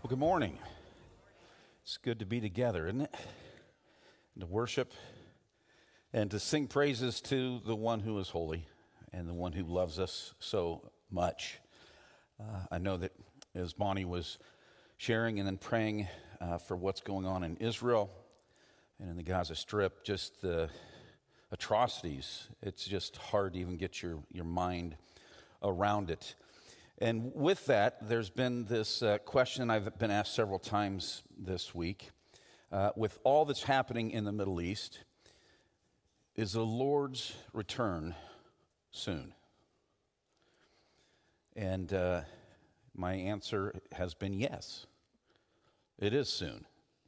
Well, good morning. It's good to be together, isn't it? And to worship and to sing praises to the one who is holy and the one who loves us so much. I know that as Bonnie was sharing and then praying for what's going on in Israel and in the Gaza Strip, just the atrocities, it's just hard to even get your mind around it. And with that, there's been this question I've been asked several times this week. With all that's happening in the Middle East, is the Lord's return soon? And my answer has been yes. It is soon.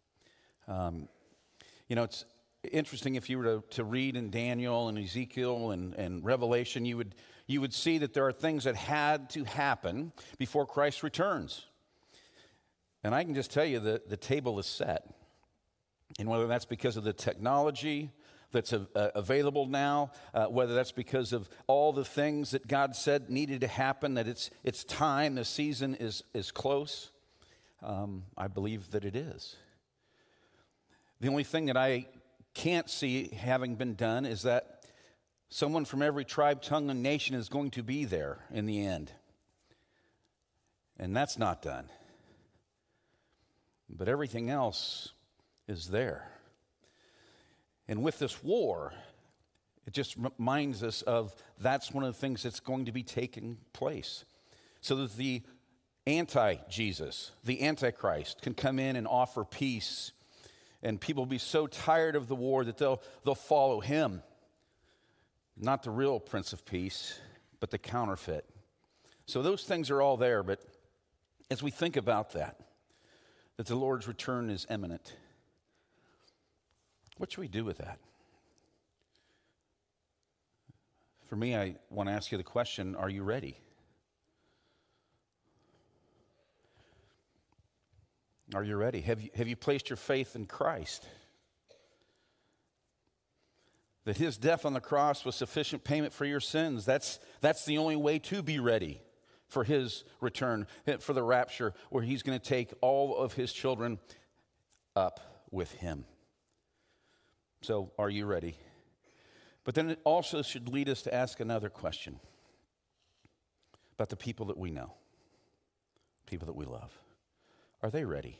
It's interesting if you were to read in Daniel and Ezekiel and Revelation, you would see that there are things that had to happen before Christ returns. And I can just tell you that the table is set. And whether that's because of the technology that's available now, whether that's because of all the things that God said needed to happen, that it's time, the season is close, I believe that it is. The only thing that I can't see having been done is that someone from every tribe, tongue, and nation is going to be there in the end. And that's not done. But everything else is there. And with this war, it just reminds us of that's one of the things that's going to be taking place. So that the anti-Jesus, the Antichrist, can come in and offer peace. And people will be so tired of the war that they'll follow him. Not the real Prince of Peace, but the counterfeit. So those things are all there, but as we think about that the Lord's return is imminent, what should we do with that? For me, I want to ask you the question, are you ready? Are you ready? Have you placed your faith in Christ? That his death on the cross was sufficient payment for your sins. That's the only way to be ready for his return, for the rapture, where he's going to take all of his children up with him. So, are you ready? But then it also should lead us to ask another question about the people that we know, people that we love. Are they ready?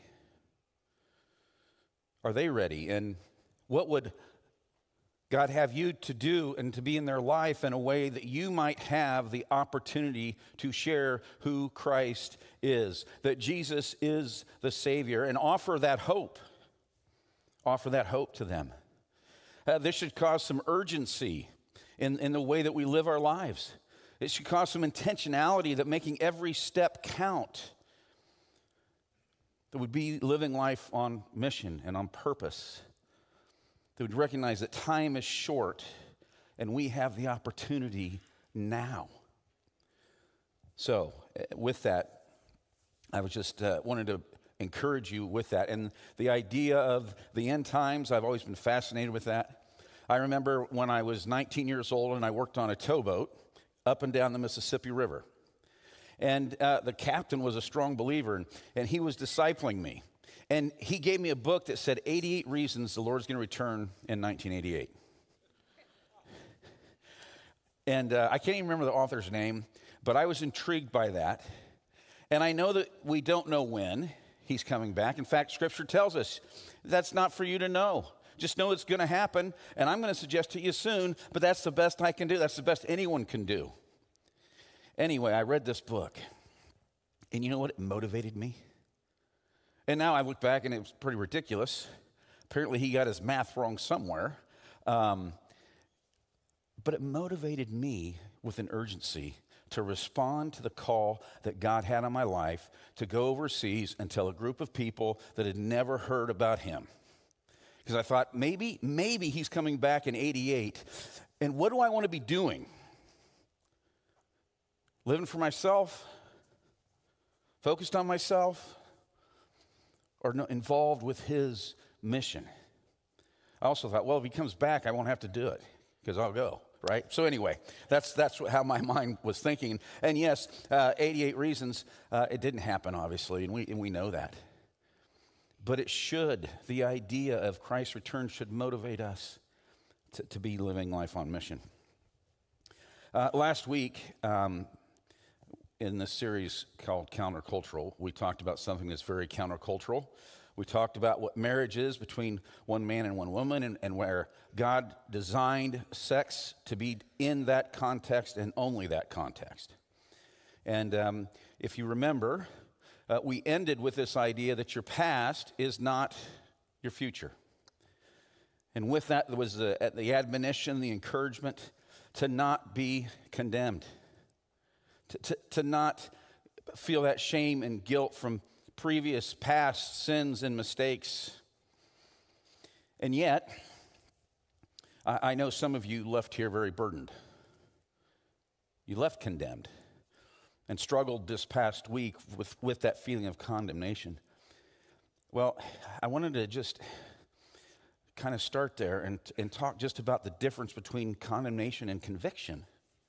Are they ready? And what would God have you to do and to be in their life in a way that you might have the opportunity to share who Christ is, that Jesus is the Savior, and offer that hope. Offer that hope to them. This should cause some urgency in the way that we live our lives. It should cause some intentionality, that making every step count. That would be living life on mission and on purpose. That would recognize that time is short and we have the opportunity now. So, with that, I was just wanted to encourage you with that. And the idea of the end times, I've always been fascinated with that. I remember when I was 19 years old and I worked on a towboat up and down the Mississippi River. And the captain was a strong believer, and he was discipling me. And he gave me a book that said 88 Reasons the Lord's going to Return in 1988. And I can't even remember the author's name, but I was intrigued by that. And I know that we don't know when he's coming back. In fact, Scripture tells us that's not for you to know. Just know it's going to happen, and I'm going to suggest to you soon, but that's the best I can do. That's the best anyone can do. Anyway, I read this book, and you know what? It motivated me. And now I look back, and it was pretty ridiculous. Apparently, he got his math wrong somewhere. But it motivated me with an urgency to respond to the call that God had on my life to go overseas and tell a group of people that had never heard about him. Because I thought, maybe he's coming back in 88, and what do I want to be doing? Living for myself, focused on myself, or involved with his mission? I also thought, well, if he comes back, I won't have to do it because I'll go, right? So anyway, that's how my mind was thinking. And yes, 88 Reasons, it didn't happen, obviously, and we know that. But it should. The idea of Christ's return should motivate us to be living life on mission. Last week, in this series called Countercultural, we talked about something that's very countercultural. We talked about what marriage is between one man and one woman, and where God designed sex to be in that context and only that context. And if you remember, we ended with this idea that your past is not your future. And with that was the admonition, the encouragement to not be condemned, to not feel that shame and guilt from previous past sins and mistakes. And yet, I know some of you left here very burdened. You left condemned and struggled this past week with that feeling of condemnation. Well, I wanted to just kind of start there and talk just about the difference between condemnation and conviction.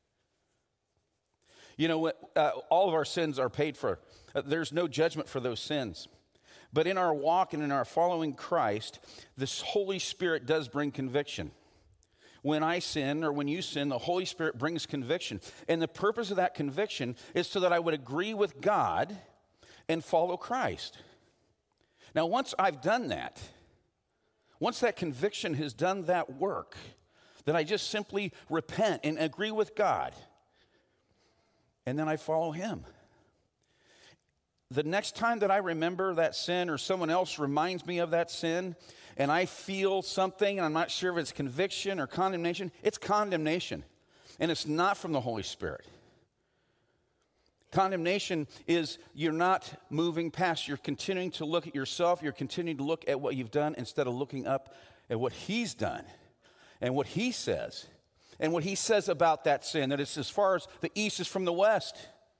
You know what? All of our sins are paid for. There's no judgment for those sins. But in our walk and in our following Christ, this Holy Spirit does bring conviction. When I sin or when you sin, the Holy Spirit brings conviction. And the purpose of that conviction is so that I would agree with God and follow Christ. Now, once I've done that, once that conviction has done that work, then I just simply repent and agree with God. And then I follow Him. The next time that I remember that sin or someone else reminds me of that sin and I feel something and I'm not sure if it's conviction or condemnation, it's condemnation. And it's not from the Holy Spirit. Condemnation is you're not moving past. You're continuing to look at yourself. You're continuing to look at what you've done instead of looking up at what He's done and what He says. And what He says about that sin, that it's as far as the east is from the west.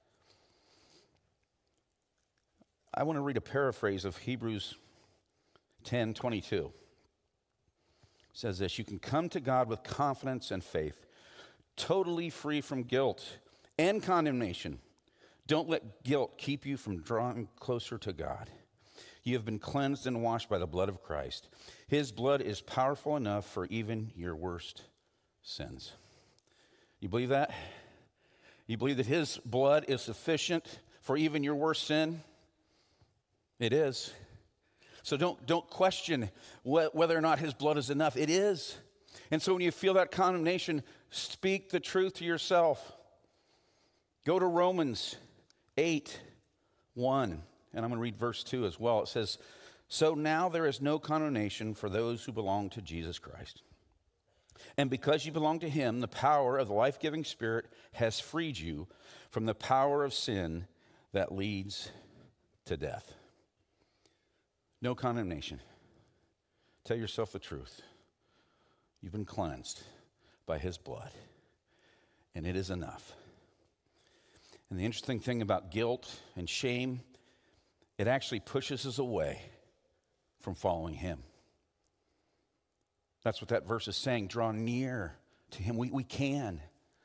I want to read a paraphrase of Hebrews 10:22. It says this: you can come to God with confidence and faith, totally free from guilt and condemnation. Don't let guilt keep you from drawing closer to God. You have been cleansed and washed by the blood of Christ. His blood is powerful enough for even your worst sins. You believe that? You believe that His blood is sufficient for even your worst sin? It is. So don't question whether or not His blood is enough. It is. And so when you feel that condemnation, speak the truth to yourself. Go to Romans 8:1, and I'm going to read verse 2 as well. It says, so now there is no condemnation for those who belong to Jesus Christ. And because you belong to Him, the power of the life-giving Spirit has freed you from the power of sin that leads to death. No condemnation. Tell yourself the truth. You've been cleansed by His blood, and it is enough. And the interesting thing about guilt and shame, it actually pushes us away from following Him. That's what that verse is saying. Draw near to Him. We can.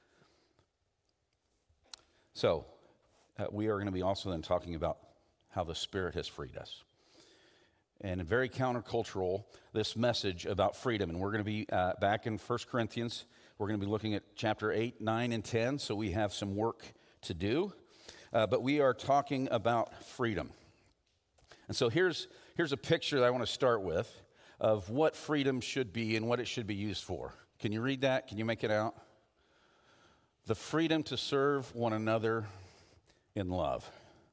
So, we are going to be also then talking about how the Spirit has freed us. And very countercultural, this message about freedom. And we're going to be back in 1 Corinthians. We're going to be looking at chapter 8, 9, and 10. So we have some work to do. But we are talking about freedom. And so here's a picture that I want to start with of what freedom should be and what it should be used for. Can you read that? Can you make it out? The freedom to serve one another in love.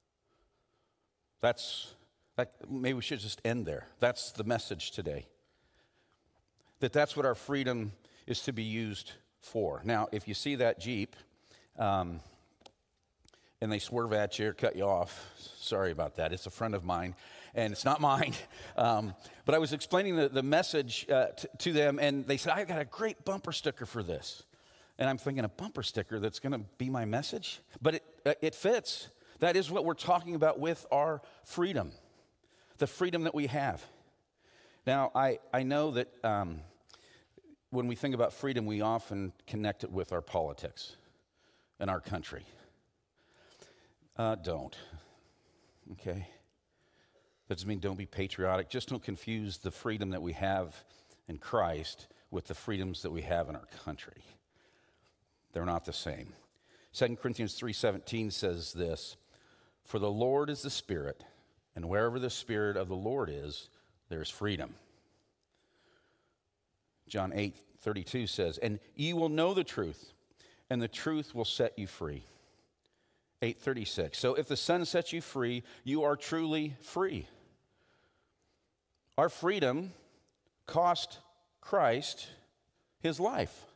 Maybe we should just end there. That's the message today. That's what our freedom is to be used for. Now, if you see that Jeep, and they swerve at you or cut you off, sorry about that. It's a friend of mine, and it's not mine. But I was explaining the message to them, and they said, I got a great bumper sticker for this. And I'm thinking, a bumper sticker that's going to be my message? But it fits. That is what we're talking about with our freedom, the freedom that we have. Now, I know that when we think about freedom, we often connect it with our politics and our country. Don't. Okay? That doesn't mean don't be patriotic. Just don't confuse the freedom that we have in Christ with the freedoms that we have in our country. They're not the same. 2 Corinthians 3:17 says this, "For the Lord is the Spirit, and wherever the Spirit of the Lord is, there is freedom." John 8:32 says, "And you will know the truth, and the truth will set you free." 8:36, "So if the Son sets you free, you are truly free." Our freedom cost Christ his life.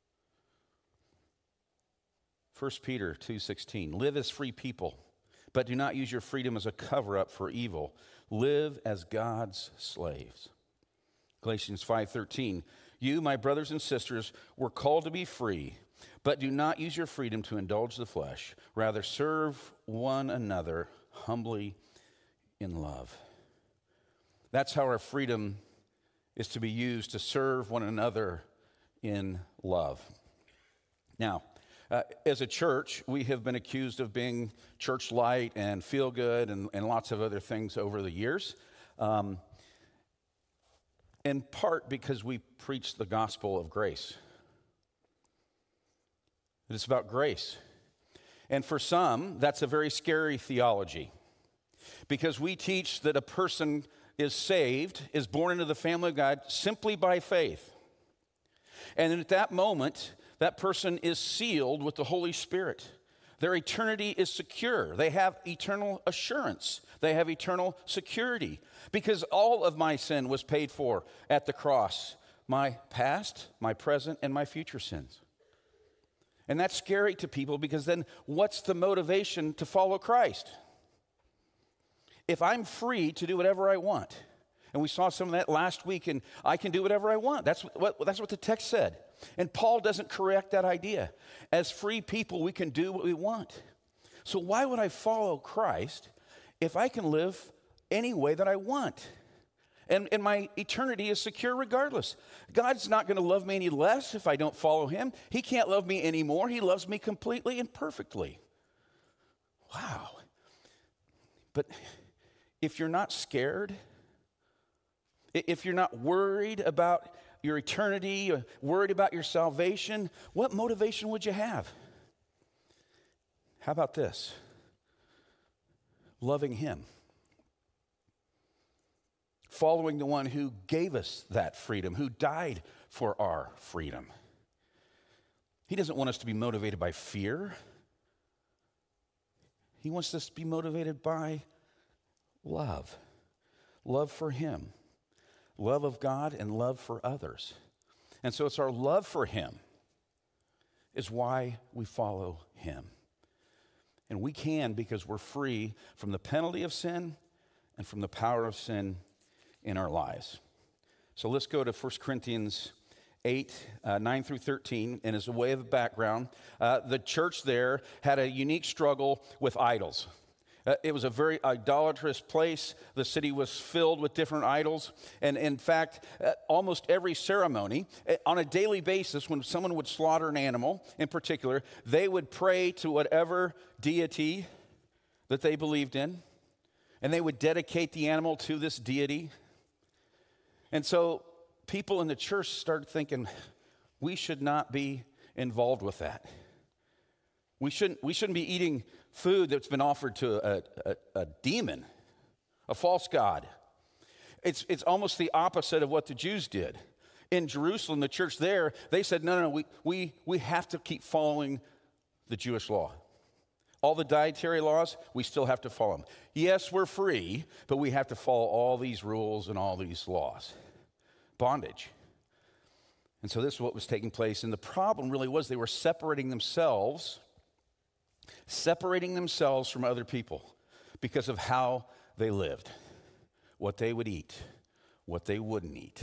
1 Peter 2:16, "Live as free people, but do not use your freedom as a cover-up for evil. Live as God's slaves." Galatians 5:13, "You, my brothers and sisters, were called to be free, but do not use your freedom to indulge the flesh. Rather, serve one another humbly in love." That's how our freedom is to be used, to serve one another in love. Now, as a church, we have been accused of being church light and feel good and lots of other things over the years, in part because we preach the gospel of grace. It's about grace. And for some, that's a very scary theology, because we teach that a person is saved, is born into the family of God simply by faith. And at that moment, that person is sealed with the Holy Spirit. Their eternity is secure. They have eternal assurance. They have eternal security, because all of my sin was paid for at the cross. My past, my present, and my future sins. And that's scary to people, because then what's the motivation to follow Christ? If I'm free to do whatever I want, and we saw some of that last week, and I can do whatever I want. That's what the text said. And Paul doesn't correct that idea. As free people, we can do what we want. So why would I follow Christ if I can live any way that I want? And my eternity is secure regardless. God's not going to love me any less if I don't follow him. He can't love me anymore. He loves me completely and perfectly. Wow. But if you're not scared, if you're not worried about your eternity, or worried about your salvation, what motivation would you have? How about this? Loving him. Following the one who gave us that freedom, who died for our freedom. He doesn't want us to be motivated by fear. He wants us to be motivated by love. Love for him. Love of God and love for others. And so it's our love for him is why we follow him. And we can because we're free from the penalty of sin and from the power of sin in our lives. So let's go to 1 Corinthians 8, 9 through 13. And as a way of background, the church there had a unique struggle with idols. It was a very idolatrous place. The city was filled with different idols. And in fact, almost every ceremony, on a daily basis, when someone would slaughter an animal in particular, they would pray to whatever deity that they believed in. And they would dedicate the animal to this deity. And so people in the church started thinking, we should not be involved with that. We shouldn't be eating food that's been offered to a demon, a false god. It's almost the opposite of what the Jews did. In Jerusalem, the church there, they said, no, we have to keep following the Jewish law. All the dietary laws, we still have to follow them. Yes, we're free, but we have to follow all these rules and all these laws. Bondage. And so this is what was taking place. And the problem really was they were separating themselves from other people because of how they lived, what they would eat, what they wouldn't eat.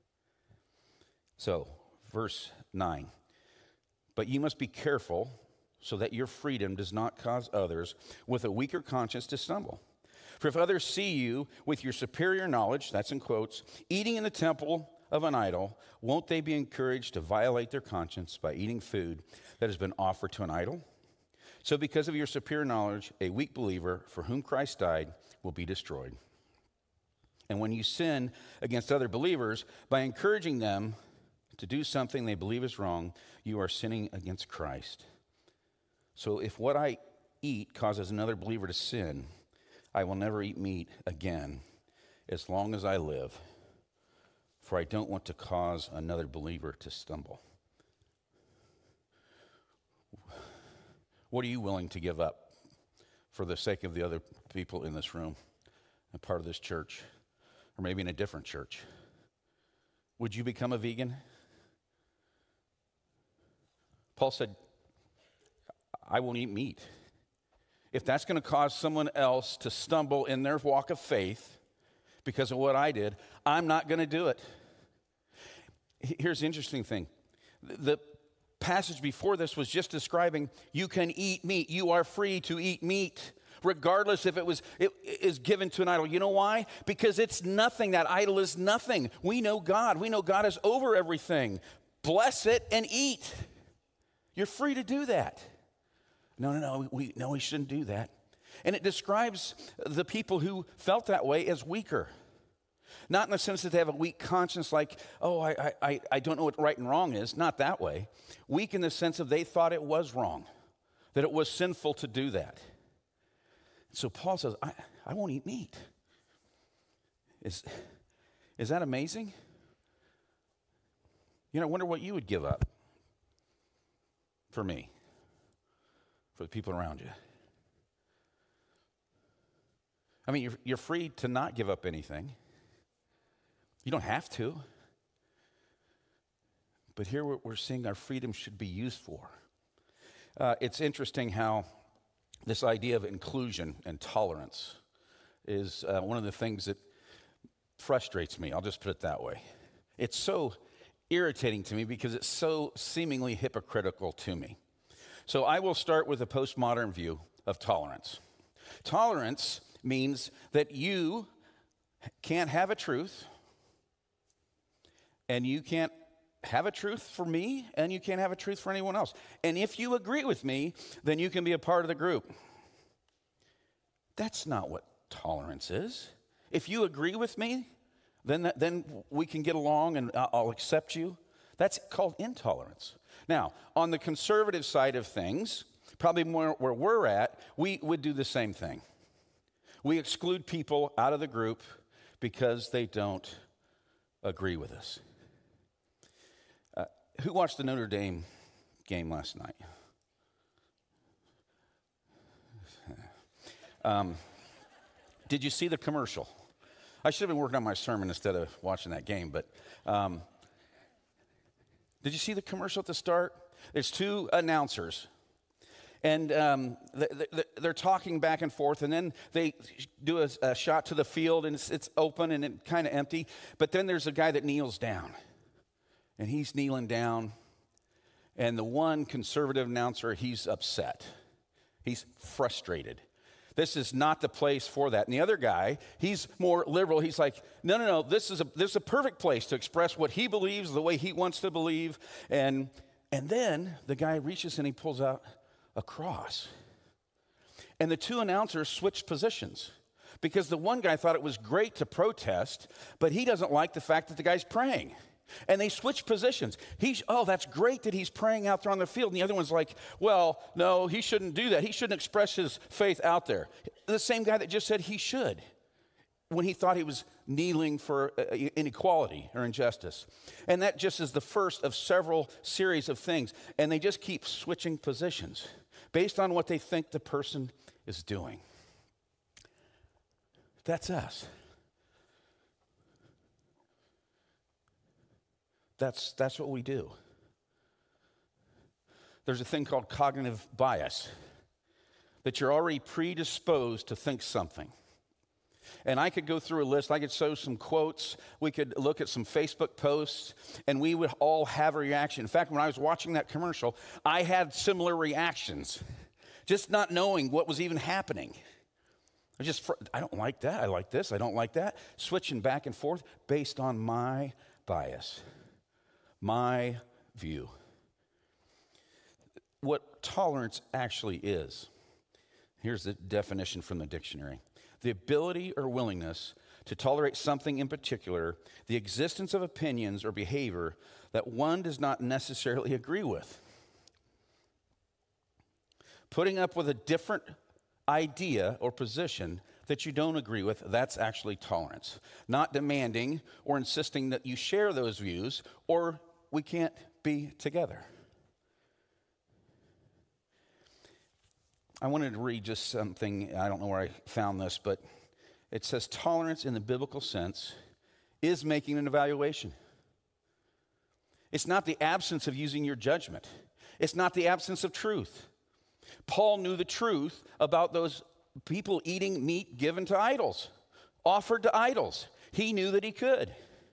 So, verse 9, but you must be careful so that your freedom does not cause others with a weaker conscience to stumble. For if others see you with your superior knowledge, that's in quotes, eating in the temple of an idol, won't they be encouraged to violate their conscience by eating food that has been offered to an idol? So because of your superior knowledge, a weak believer for whom Christ died will be destroyed. And when you sin against other believers by encouraging them to do something they believe is wrong, you are sinning against Christ. So if what I eat causes another believer to sin, I will never eat meat again as long as I live, for I don't want to cause another believer to stumble. What are you willing to give up for the sake of the other people in this room, a part of this church, or maybe in a different church? Would you become a vegan? Paul said, I won't eat meat. If that's going to cause someone else to stumble in their walk of faith because of what I did, I'm not going to do it. Here's the interesting thing. The passage before this was just describing you can eat meat. You are free to eat meat, regardless if it is given to an idol. You know why? Because it's nothing. That idol is nothing. We know God. We know God is over everything. Bless it and eat. You're free to do that. No, we shouldn't do that. And it describes the people who felt that way as weaker. Not in the sense that they have a weak conscience like, oh, I don't know what right and wrong is. Not that way. Weak in the sense of they thought it was wrong, that it was sinful to do that. So Paul says, I won't eat meat. Is that amazing? You know, I wonder what you would give up for me, for the people around you. I mean, you're free to not give up anything. You don't have to. But here we're seeing our freedom should be used for. It's interesting how this idea of inclusion and tolerance is one of the things that frustrates me. I'll just put it that way. It's so irritating to me because it's so seemingly hypocritical to me. So I will start with a postmodern view of tolerance. Tolerance means that you can't have a truth, and you can't have a truth for me, and you can't have a truth for anyone else. And if you agree with me, then you can be a part of the group. That's not what tolerance is. If you agree with me, then we can get along and I'll accept you. That's called intolerance. Now, on the conservative side of things, probably more where we're at, we would do the same thing. We exclude people out of the group because they don't agree with us. Who watched the Notre Dame game last night? Did you see the commercial? I should have been working on my sermon instead of watching that game, but did you see the commercial at the start? There's two announcers, and they're talking back and forth, and then they do a shot to the field, and it's open and it's kind of empty, but then there's a guy that kneels down, and he's kneeling down, and the one conservative announcer, he's upset. He's frustrated. This is not the place for that. And the other guy, he's more liberal. He's like, no, this is a perfect place to express what he believes, the way he wants to believe. And then the guy reaches and he pulls out a cross. And the two announcers switched positions because the one guy thought it was great to protest, but he doesn't like the fact that the guy's praying. And they switch positions. That's great that he's praying out there on the field. And the other one's like, well, no, he shouldn't do that. He shouldn't express his faith out there. The same guy that just said he should when he thought he was kneeling for inequality or injustice. And that just is the first of several series of things. And they just keep switching positions based on what they think the person is doing. That's us. That's what we do. There's a thing called cognitive bias, that you're already predisposed to think something. And I could go through a list. I could show some quotes. We could look at some Facebook posts, and we would all have a reaction. In fact, when I was watching that commercial, I had similar reactions, just not knowing what was even happening. I don't like that. I like this. I don't like that. Switching back and forth based on my bias. My view. What tolerance actually is, here's the definition from the dictionary: the ability or willingness to tolerate something in particular, the existence of opinions or behavior that one does not necessarily agree with. Putting up with a different idea or position that you don't agree with, that's actually tolerance. Not demanding or insisting that you share those views or we can't be together. I wanted to read just something. I don't know where I found this, but it says tolerance in the biblical sense is making an evaluation. It's not the absence of using your judgment. It's not the absence of truth. Paul knew the truth about those people eating meat given to idols, offered to idols. He knew that he could.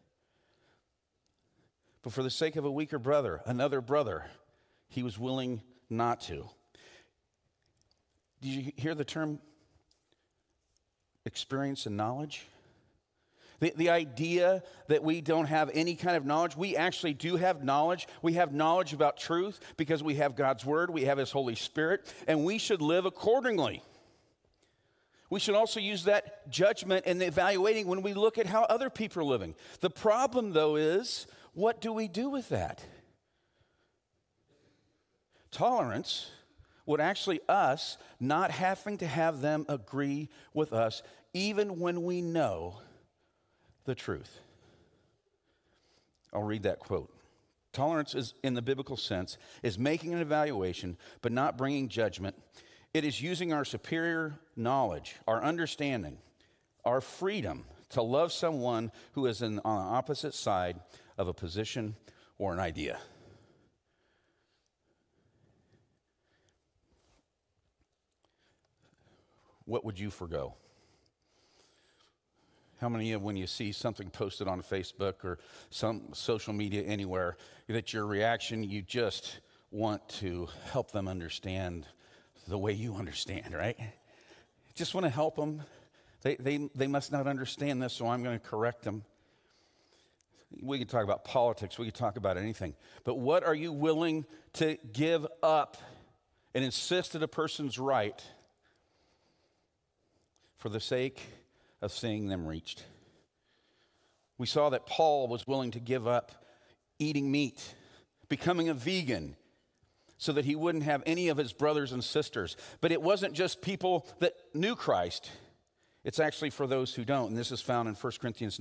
But for the sake of a weaker brother, another brother, he was willing not to. Did you hear the term experience and knowledge? The idea that we don't have any kind of knowledge, we actually do have knowledge. We have knowledge about truth because we have God's Word, we have His Holy Spirit, and we should live accordingly. We should also use that judgment and evaluating when we look at how other people are living. The problem, though, is what do we do with that? Tolerance would actually us not having to have them agree with us even when we know the truth. I'll read that quote. Tolerance is, in the biblical sense, is making an evaluation but not bringing judgment. It is using our superior knowledge, our understanding, our freedom to love someone who is on the opposite side of a position or an idea. What would you forgo? How many of you, when you see something posted on Facebook or some social media anywhere, that your reaction, you just want to help them understand the way you understand, right? Just want to help them. They must not understand this, so I'm going to correct them. We can talk about politics. We can talk about anything. But what are you willing to give up and insist that a person's right for the sake of seeing them reached? We saw that Paul was willing to give up eating meat, becoming a vegan, so that he wouldn't have any of his brothers and sisters. But it wasn't just people that knew Christ. It's actually for those who don't. And this is found in 1 Corinthians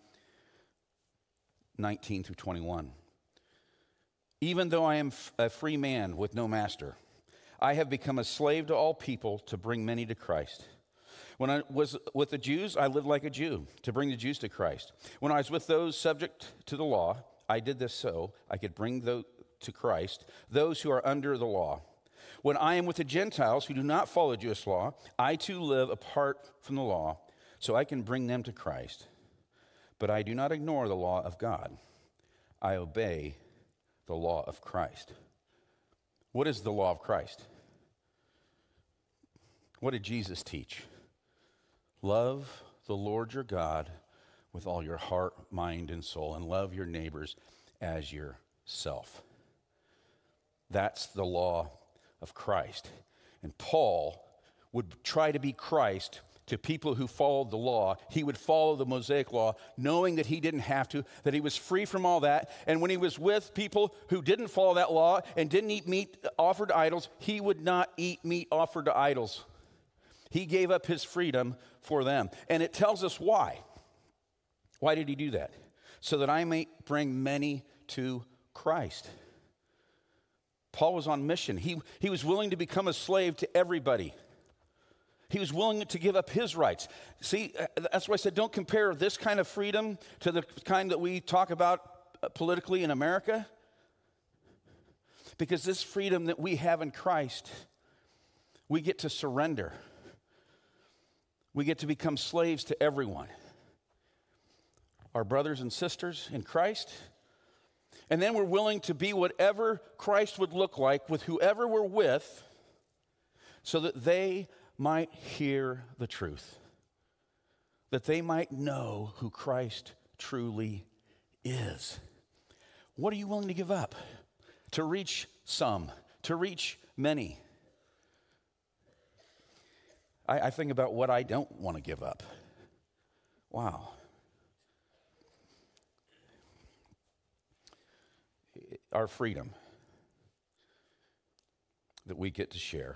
9:19 through 21. Even though I am a free man with no master, I have become a slave to all people to bring many to Christ. When I was with the Jews, I lived like a Jew to bring the Jews to Christ. When I was with those subject to the law, I did this so I could bring to Christ those who are under the law. When I am with the Gentiles who do not follow Jewish law, I too live apart from the law so I can bring them to Christ. But I do not ignore the law of God. I obey the law of Christ. What is the law of Christ? What did Jesus teach? Love the Lord your God with all your heart, mind, and soul, and love your neighbors as yourself. That's the law of Christ. And Paul would try to be Christ to people who followed the law. He would follow the Mosaic law, knowing that he didn't have to, that he was free from all that. And when he was with people who didn't follow that law and didn't eat meat offered to idols, he would not eat meat offered to idols. He gave up his freedom for them. And it tells us why. Why did he do that? So that I may bring many to Christ. Paul was on mission. He was willing to become a slave to everybody. He was willing to give up his rights. See, that's why I said don't compare this kind of freedom to the kind that we talk about politically in America. Because this freedom that we have in Christ, we get to surrender. We get to become slaves to everyone. Our brothers and sisters in Christ. And then we're willing to be whatever Christ would look like with whoever we're with so that they might hear the truth. That they might know who Christ truly is. What are you willing to give up to reach some, to reach many? I think about what I don't want to give up. Wow. Our freedom that we get to share.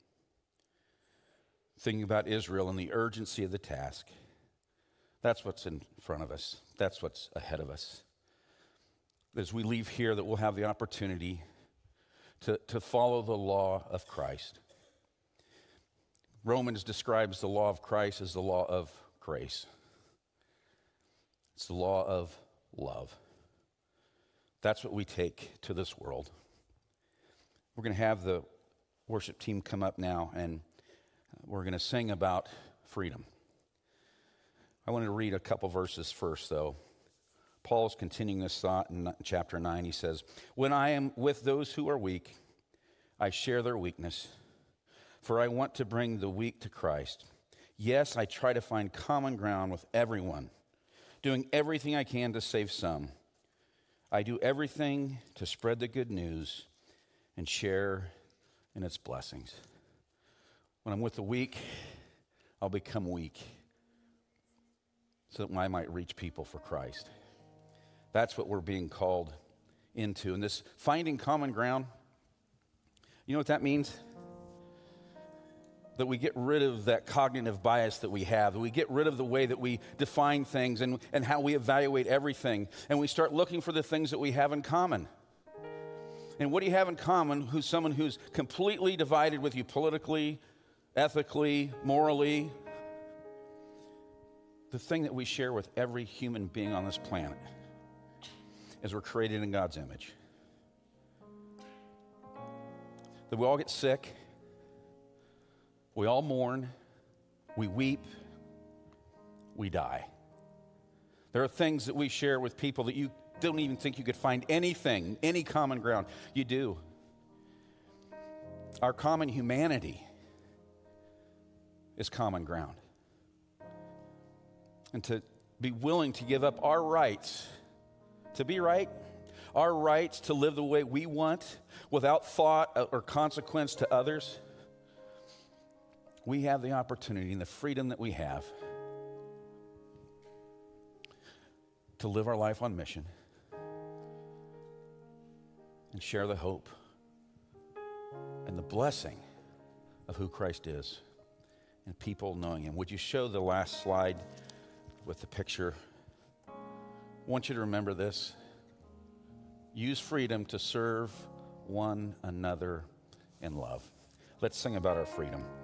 Thinking about Israel and the urgency of the task. That's what's in front of us. That's what's ahead of us. As we leave here, that we'll have the opportunity to follow the law of Christ. Romans describes the law of Christ as the law of grace. It's the law of love. That's what we take to this world. We're going to have the worship team come up now, and we're going to sing about freedom. I want to read a couple verses first, though. Paul's continuing this thought in chapter 9. He says, "When I am with those who are weak, I share their weakness, for I want to bring the weak to Christ. Yes, I try to find common ground with everyone, doing everything I can to save some. I do everything to spread the good news and share in its blessings. When I'm with the weak, I'll become weak so that I might reach people for Christ." That's what we're being called into. And this finding common ground, you know what that means? That we get rid of that cognitive bias that we have, that we get rid of the way that we define things and how we evaluate everything, and we start looking for the things that we have in common. And what do you have in common? Who's someone who's completely divided with you politically, ethically, morally? The thing that we share with every human being on this planet is we're created in God's image. That we all get sick, we all mourn, we weep, we die. There are things that we share with people that you don't even think you could find anything, any common ground. You do. Our common humanity is common ground. And to be willing to give up our rights to be right, our rights to live the way we want without thought or consequence to others, we have the opportunity and the freedom that we have to live our life on mission and share the hope and the blessing of who Christ is and people knowing Him. Would you show the last slide with the picture? I want you to remember this. Use freedom to serve one another in love. Let's sing about our freedom.